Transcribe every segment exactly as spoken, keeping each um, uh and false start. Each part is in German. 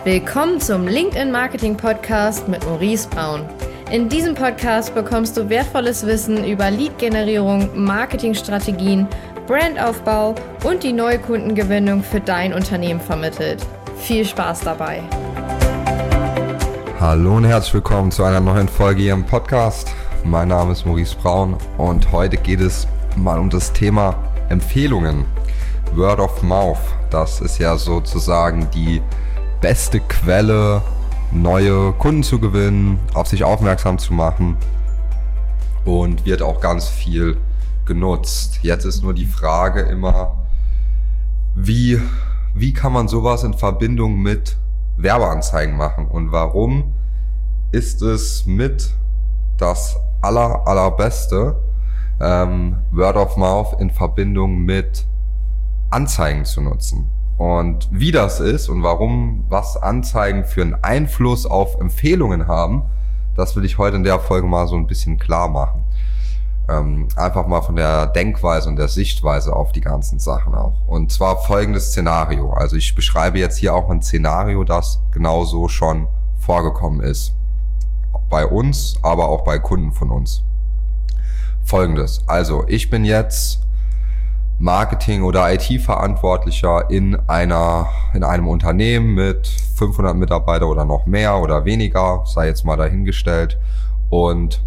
Willkommen zum LinkedIn Marketing Podcast mit Maurice Braun. In diesem Podcast bekommst du wertvolles Wissen über Lead-Generierung, Marketingstrategien, Brandaufbau und die neue Kundengewinnung für dein Unternehmen vermittelt. Viel Spaß dabei! Hallo und herzlich willkommen zu einer neuen Folge hier im Podcast. Mein Name ist Maurice Braun und heute geht es mal um das Thema Empfehlungen. Word of Mouth, das ist ja sozusagen die beste Quelle, neue Kunden zu gewinnen, auf sich aufmerksam zu machen und wird auch ganz viel genutzt. Jetzt ist nur die Frage immer, wie, wie kann man sowas in Verbindung mit Werbeanzeigen machen und warum ist es mit das aller, allerbeste, ähm, Word of Mouth in Verbindung mit Anzeigen zu nutzen. Und wie das ist und warum, was Anzeigen für einen Einfluss auf Empfehlungen haben, das will ich heute in der Folge mal so ein bisschen klar machen. Ähm, einfach mal von der Denkweise und der Sichtweise auf die ganzen Sachen auch. Und zwar folgendes Szenario. Also ich beschreibe jetzt hier auch ein Szenario, das genauso schon vorgekommen ist. Bei uns, aber auch bei Kunden von uns. Folgendes. Also ich bin jetzt Marketing- oder I T-Verantwortlicher in einer, in einem Unternehmen mit fünfhundert Mitarbeiter oder noch mehr oder weniger, sei jetzt mal dahingestellt, und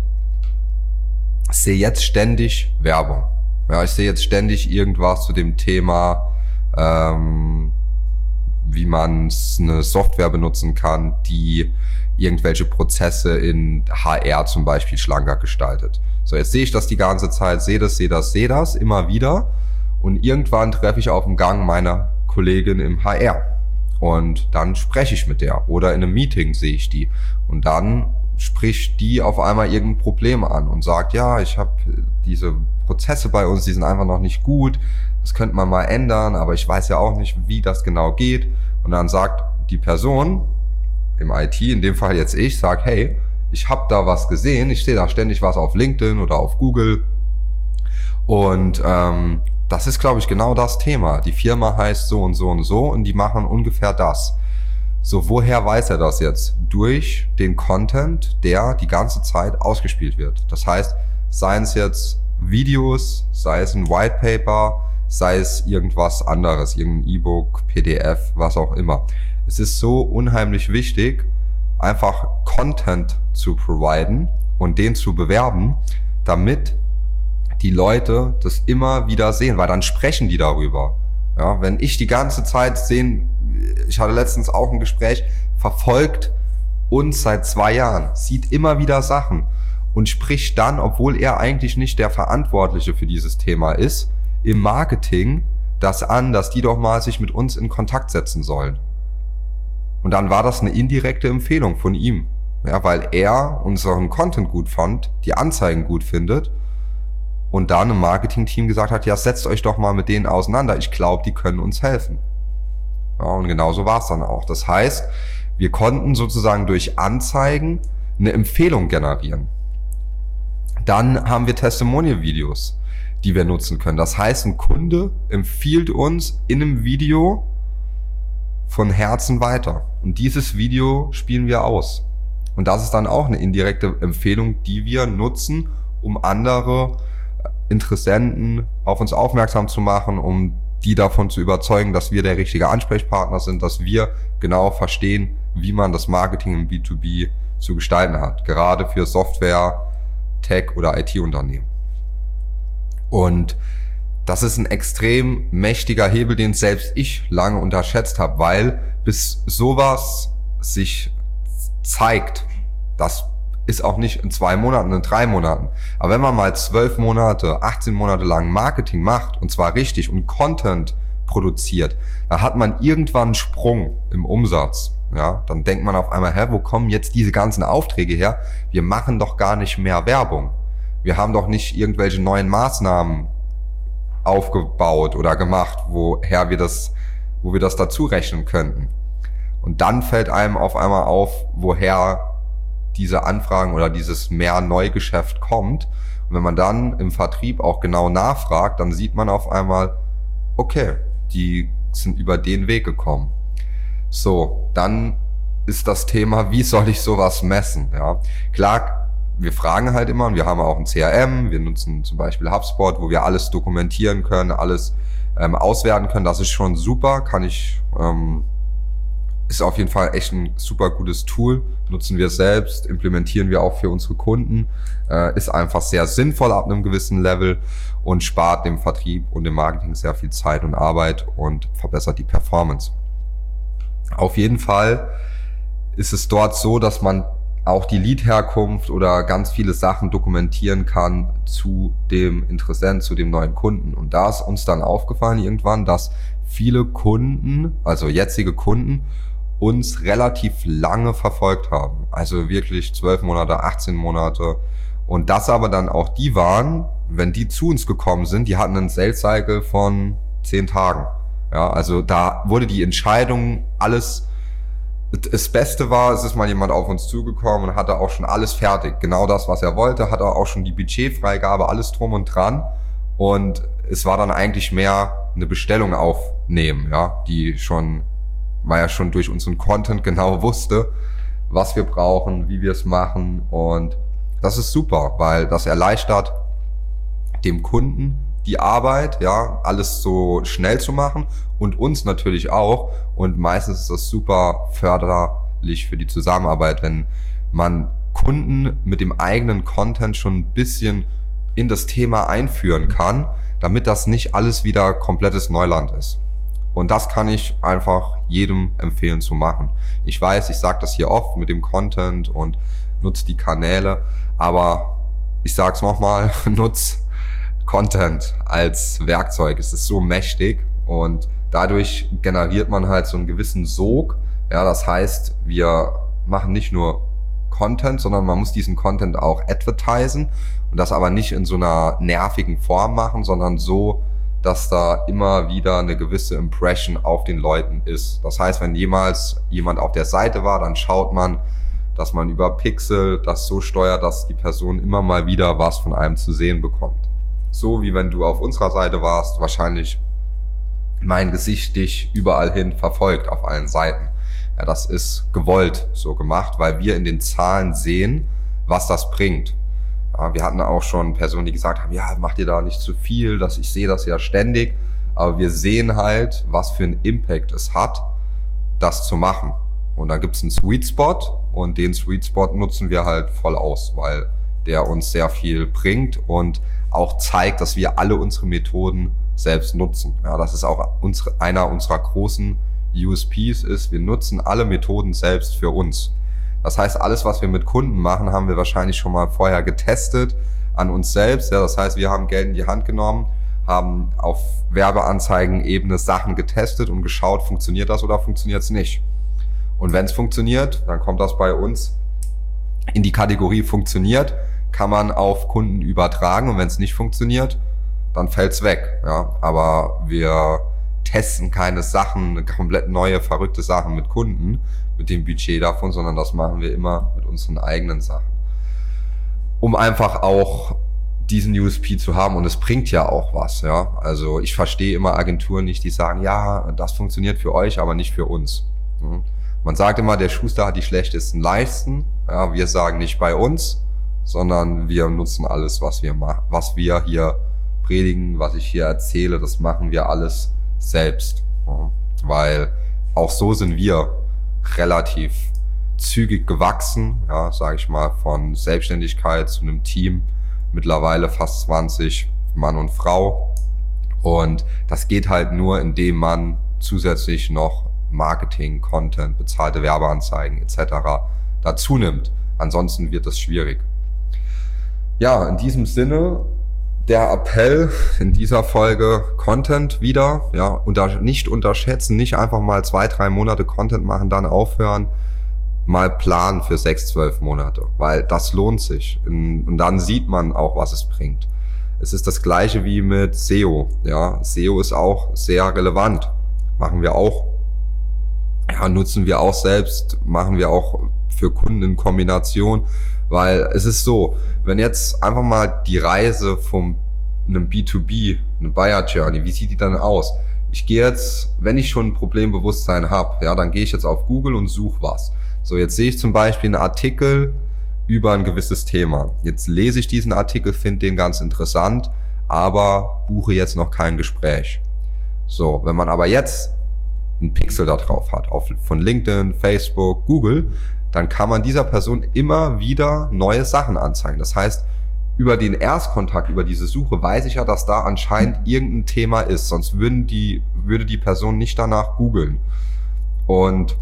sehe jetzt ständig Werbung. Ja, ich sehe jetzt ständig irgendwas zu dem Thema, ähm, wie man eine Software benutzen kann, die irgendwelche Prozesse in H R zum Beispiel schlanker gestaltet. So, jetzt sehe ich das die ganze Zeit, sehe das, sehe das, sehe das, immer wieder. Und irgendwann treffe ich auf dem Gang meine Kollegin im H R und dann spreche ich mit der oder in einem Meeting sehe ich die und dann spricht die auf einmal irgendein Problem an und sagt, ja, ich habe diese Prozesse bei uns, die sind einfach noch nicht gut, das könnte man mal ändern, aber ich weiß ja auch nicht, wie das genau geht. Und dann sagt die Person im I T, in dem Fall jetzt ich, sag, hey, ich habe da was gesehen, ich sehe da ständig was auf LinkedIn oder auf Google und ähm, das ist, glaube ich, genau das Thema. Die Firma heißt so und so und so und die machen ungefähr das. So, woher weiß er das jetzt? Durch den Content, der die ganze Zeit ausgespielt wird. Das heißt, seien es jetzt Videos, sei es ein White Paper, sei es irgendwas anderes, irgendein E-Book, P D F, was auch immer. Es ist so unheimlich wichtig, einfach Content zu providen und den zu bewerben, damit die Leute das immer wieder sehen, weil dann sprechen die darüber. Ja, wenn ich die ganze Zeit sehen, ich hatte letztens auch ein Gespräch, verfolgt uns seit zwei Jahren, sieht immer wieder Sachen und spricht dann, obwohl er eigentlich nicht der Verantwortliche für dieses Thema ist, im Marketing das an, dass die doch mal sich mit uns in Kontakt setzen sollen. Und dann war das eine indirekte Empfehlung von ihm, ja, weil er unseren Content gut fand, die Anzeigen gut findet, und dann im Marketing-Team gesagt hat, ja, setzt euch doch mal mit denen auseinander. Ich glaube, die können uns helfen. Ja, und genauso war es dann auch. Das heißt, wir konnten sozusagen durch Anzeigen eine Empfehlung generieren. Dann haben wir Testimonial-Videos, die wir nutzen können. Das heißt, ein Kunde empfiehlt uns in einem Video von Herzen weiter. Und dieses Video spielen wir aus. Und das ist dann auch eine indirekte Empfehlung, die wir nutzen, um andere Interessenten auf uns aufmerksam zu machen, um die davon zu überzeugen, dass wir der richtige Ansprechpartner sind, dass wir genau verstehen, wie man das Marketing im B zwei B zu gestalten hat, gerade für Software, Tech oder I T-Unternehmen. Und das ist ein extrem mächtiger Hebel, den selbst ich lange unterschätzt habe, weil bis sowas sich zeigt, das ist auch nicht in zwei Monaten, in drei Monaten. Aber wenn man mal zwölf Monate, achtzehn Monate lang Marketing macht, und zwar richtig und Content produziert, dann hat man irgendwann einen Sprung im Umsatz. Ja, dann denkt man auf einmal, hä, wo kommen jetzt diese ganzen Aufträge her? Wir machen doch gar nicht mehr Werbung. Wir haben doch nicht irgendwelche neuen Maßnahmen aufgebaut oder gemacht, woher wir das, wo wir das dazu rechnen könnten. Und dann fällt einem auf einmal auf, woher diese Anfragen oder dieses mehr Neugeschäft kommt. Und wenn man dann im Vertrieb auch genau nachfragt, dann sieht man auf einmal, okay, die sind über den Weg gekommen. So, dann ist das Thema, wie soll ich sowas messen? Ja, klar, wir fragen halt immer, und wir haben auch ein C R M, wir nutzen zum Beispiel HubSpot, wo wir alles dokumentieren können, alles ähm, auswerten können. Das ist schon super, kann ich, ähm, ist auf jeden Fall echt ein super gutes Tool. Nutzen wir selbst, implementieren wir auch für unsere Kunden, äh, ist einfach sehr sinnvoll ab einem gewissen Level und spart dem Vertrieb und dem Marketing sehr viel Zeit und Arbeit und verbessert die Performance. Auf jeden Fall ist es dort so, dass man auch die Lead-Herkunft oder ganz viele Sachen dokumentieren kann zu dem Interessenten, zu dem neuen Kunden. Und da ist uns dann aufgefallen irgendwann, dass viele Kunden, also jetzige Kunden, uns relativ lange verfolgt haben. Also wirklich zwölf Monate, achtzehn Monate. Und das aber dann auch die waren, wenn die zu uns gekommen sind, die hatten einen Sales-Cycle von zehn Tagen. Ja, also da wurde die Entscheidung alles. Das Beste war, es ist mal jemand auf uns zugekommen und hatte auch schon alles fertig. Genau das, was er wollte, hatte auch schon die Budgetfreigabe, alles drum und dran. Und es war dann eigentlich mehr eine Bestellung aufnehmen, ja, die schon, weil er schon durch unseren Content genau wusste, was wir brauchen, wie wir es machen. Und das ist super, weil das erleichtert dem Kunden die Arbeit, ja, alles so schnell zu machen und uns natürlich auch. Und meistens ist das super förderlich für die Zusammenarbeit, wenn man Kunden mit dem eigenen Content schon ein bisschen in das Thema einführen kann, damit das nicht alles wieder komplettes Neuland ist. Und das kann ich einfach jedem empfehlen zu machen. Ich weiß, ich sage das hier oft mit dem Content und nutze die Kanäle, aber ich sage es nochmal, nutze Content als Werkzeug. Es ist so mächtig und dadurch generiert man halt so einen gewissen Sog. Ja, das heißt, wir machen nicht nur Content, sondern man muss diesen Content auch advertisen und das aber nicht in so einer nervigen Form machen, sondern so, dass da immer wieder eine gewisse Impression auf den Leuten ist. Das heißt, wenn jemals jemand auf der Seite war, dann schaut man, dass man über Pixel das so steuert, dass die Person immer mal wieder was von einem zu sehen bekommt. So wie wenn du auf unserer Seite warst, wahrscheinlich mein Gesicht dich überall hin verfolgt auf allen Seiten. Ja, das ist gewollt so gemacht, weil wir in den Zahlen sehen, was das bringt. Ja, wir hatten auch schon Personen, die gesagt haben, ja, macht ihr da nicht zu viel, dass ich sehe das ja ständig. Aber wir sehen halt, was für einen Impact es hat, das zu machen. Und dann gibt es einen Sweet Spot und den Sweet Spot nutzen wir halt voll aus, weil der uns sehr viel bringt und auch zeigt, dass wir alle unsere Methoden selbst nutzen. Ja, das ist auch unsere, einer unserer großen U S Ps ist, wir nutzen alle Methoden selbst für uns. Das heißt, alles, was wir mit Kunden machen, haben wir wahrscheinlich schon mal vorher getestet an uns selbst. Ja, das heißt, wir haben Geld in die Hand genommen, haben auf Werbeanzeigen-Ebene Sachen getestet und geschaut, funktioniert das oder funktioniert es nicht. Und wenn es funktioniert, dann kommt das bei uns in die Kategorie funktioniert, kann man auf Kunden übertragen und wenn es nicht funktioniert, dann fällt's weg. Ja, aber wir testen keine Sachen, komplett neue, verrückte Sachen mit Kunden, mit dem Budget davon, sondern das machen wir immer mit unseren eigenen Sachen. Um einfach auch diesen U S P zu haben und es bringt ja auch was. Ja, also ich verstehe immer Agenturen nicht, die sagen, ja, das funktioniert für euch, aber nicht für uns. Man sagt immer, der Schuster hat die schlechtesten Leisten. Ja, wir sagen nicht bei uns, sondern wir nutzen alles, was wir machen, was wir hier predigen, was ich hier erzähle, das machen wir alles selbst. Ja, weil auch so sind wir relativ zügig gewachsen, ja, sage ich mal, von Selbstständigkeit zu einem Team, mittlerweile fast zwanzig Mann und Frau. Und das geht halt nur, indem man zusätzlich noch Marketing, Content, bezahlte Werbeanzeigen et cetera dazu nimmt. Ansonsten wird das schwierig. Ja, in diesem Sinne der Appell in dieser Folge Content wieder, ja, unter, nicht unterschätzen, nicht einfach mal zwei, drei Monate Content machen, dann aufhören, mal planen für sechs, zwölf Monate, weil das lohnt sich und dann sieht man auch, was es bringt. Es ist das gleiche wie mit S E O, ja, S E O ist auch sehr relevant, machen wir auch, ja, nutzen wir auch selbst, machen wir auch für Kunden in Kombination, weil es ist so, wenn jetzt einfach mal die Reise vom einem B zwei B, eine Buyer Journey, wie sieht die dann aus? Ich gehe jetzt, wenn ich schon ein Problembewusstsein habe, ja, dann gehe ich jetzt auf Google und suche was. So, jetzt sehe ich zum Beispiel einen Artikel über ein gewisses Thema. Jetzt lese ich diesen Artikel, finde den ganz interessant, aber buche jetzt noch kein Gespräch. So, wenn man aber jetzt einen Pixel da drauf hat, auf, von LinkedIn, Facebook, Google, dann kann man dieser Person immer wieder neue Sachen anzeigen. Das heißt, über den Erstkontakt, über diese Suche weiß ich ja, dass da anscheinend irgendein Thema ist, sonst würden die, würde die Person nicht danach googeln. Und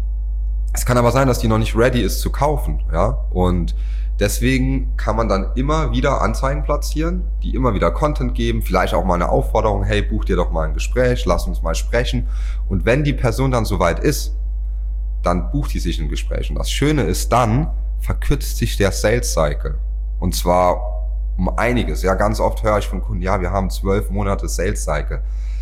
es kann aber sein, dass die noch nicht ready ist zu kaufen, ja. Und deswegen kann man dann immer wieder Anzeigen platzieren, die immer wieder Content geben, vielleicht auch mal eine Aufforderung, hey, buch dir doch mal ein Gespräch, lass uns mal sprechen. Und wenn die Person dann soweit ist, dann bucht die sich ein Gespräch. Und das Schöne ist, dann verkürzt sich der Sales Cycle. Und zwar um einiges. Ja, ganz oft höre ich von Kunden, ja, wir haben zwölf Monate Sales Cycle.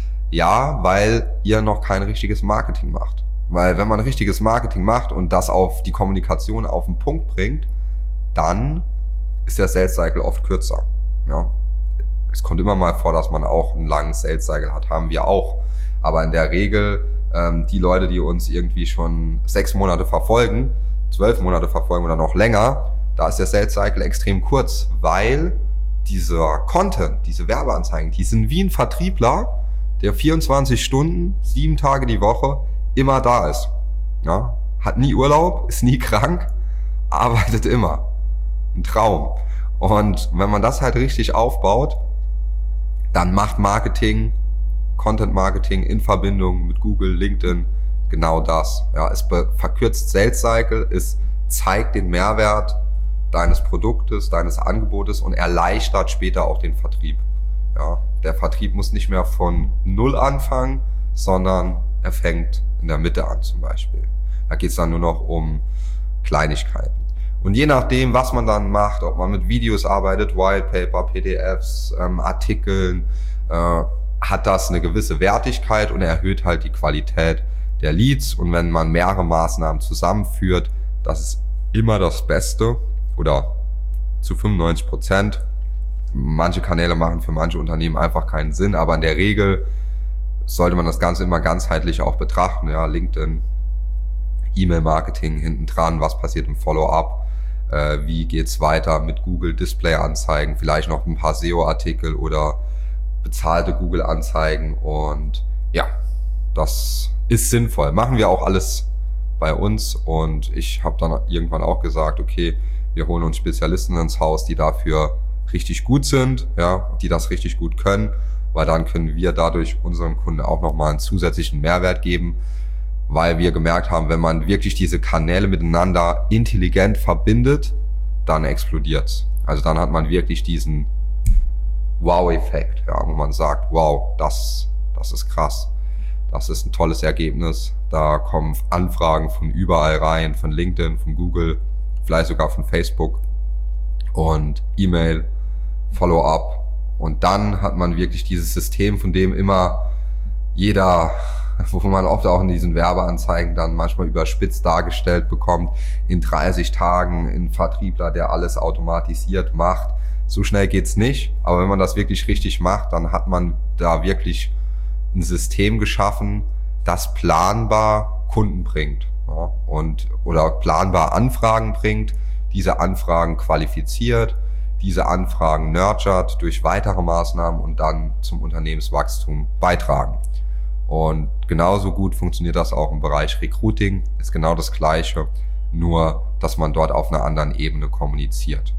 Ja, weil ihr noch kein richtiges Marketing macht. Weil wenn man richtiges Marketing macht und das auf die Kommunikation auf den Punkt bringt, dann ist der Sales Cycle oft kürzer. Ja. Es kommt immer mal vor, dass man auch einen langen Sales Cycle hat, haben wir auch. Aber in der Regel, ähm, die Leute, die uns irgendwie schon sechs Monate verfolgen, zwölf Monate verfolgen oder noch länger, da ist der Sales Cycle extrem kurz, weil dieser Content, diese Werbeanzeigen, die sind wie ein Vertriebler, der vierundzwanzig Stunden, sieben Tage die Woche immer da ist. Ja, hat nie Urlaub, ist nie krank, arbeitet immer. Ein Traum. Und wenn man das halt richtig aufbaut, dann macht Marketing, Content Marketing in Verbindung mit Google, LinkedIn genau das. Ja, es verkürzt Sales Cycle, es zeigt den Mehrwert deines Produktes, deines Angebotes und erleichtert später auch den Vertrieb. Ja, der Vertrieb muss nicht mehr von Null anfangen, sondern er fängt in der Mitte an zum Beispiel. Da geht es dann nur noch um Kleinigkeiten. Und je nachdem, was man dann macht, ob man mit Videos arbeitet, Whitepaper, P D Fs, ähm, Artikeln, äh, hat das eine gewisse Wertigkeit und erhöht halt die Qualität der Leads. Und wenn man mehrere Maßnahmen zusammenführt, das ist immer das Beste oder zu fünfundneunzig Prozent. Manche Kanäle machen für manche Unternehmen einfach keinen Sinn, aber in der Regel sollte man das Ganze immer ganzheitlich auch betrachten. Ja, LinkedIn, E-Mail-Marketing hinten dran, was passiert im Follow-up, äh, wie geht's weiter mit Google Display-Anzeigen, vielleicht noch ein paar S E O-Artikel oder bezahlte Google-Anzeigen und ja, das ist sinnvoll. Machen wir auch alles bei uns und ich habe dann irgendwann auch gesagt, okay, wir holen uns Spezialisten ins Haus, die dafür richtig gut sind, ja, die das richtig gut können, weil dann können wir dadurch unseren Kunden auch nochmal einen zusätzlichen Mehrwert geben, weil wir gemerkt haben, wenn man wirklich diese Kanäle miteinander intelligent verbindet, dann explodiert's. Also dann hat man wirklich diesen Wow-Effekt, ja, wo man sagt, wow, das, das ist krass, das ist ein tolles Ergebnis, da kommen Anfragen von überall rein, von LinkedIn, von Google, vielleicht sogar von Facebook und E-Mail, Follow-up. Und dann hat man wirklich dieses System, von dem immer jeder, wo man oft auch in diesen Werbeanzeigen dann manchmal überspitzt dargestellt bekommt, in dreißig Tagen ein Vertriebler, der alles automatisiert macht. So schnell geht's nicht, aber wenn man das wirklich richtig macht, dann hat man da wirklich ein System geschaffen, das planbar Kunden bringt, ja, und oder planbar Anfragen bringt, diese Anfragen qualifiziert, diese Anfragen nurtured durch weitere Maßnahmen und dann zum Unternehmenswachstum beitragen. Und genauso gut funktioniert das auch im Bereich Recruiting, ist genau das Gleiche, nur dass man dort auf einer anderen Ebene kommuniziert.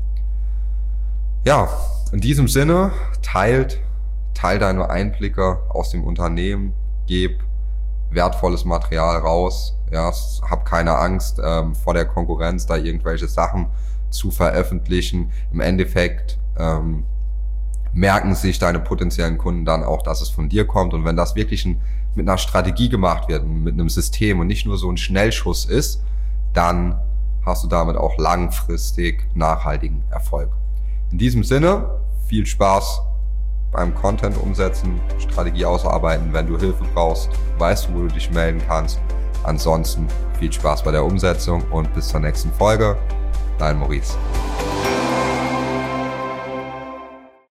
Ja, in diesem Sinne, teilt, teilt deine Einblicke aus dem Unternehmen, gib wertvolles Material raus, ja, hab keine Angst ähm, vor der Konkurrenz, da irgendwelche Sachen zu veröffentlichen. Im Endeffekt ähm, merken sich deine potenziellen Kunden dann auch, dass es von dir kommt. Und wenn das wirklich ein, mit einer Strategie gemacht wird, mit einem System und nicht nur so ein Schnellschuss ist, dann hast du damit auch langfristig nachhaltigen Erfolg. In diesem Sinne, viel Spaß beim Content umsetzen, Strategie ausarbeiten. Wenn du Hilfe brauchst, weißt du, wo du dich melden kannst. Ansonsten viel Spaß bei der Umsetzung und bis zur nächsten Folge. Dein Maurice.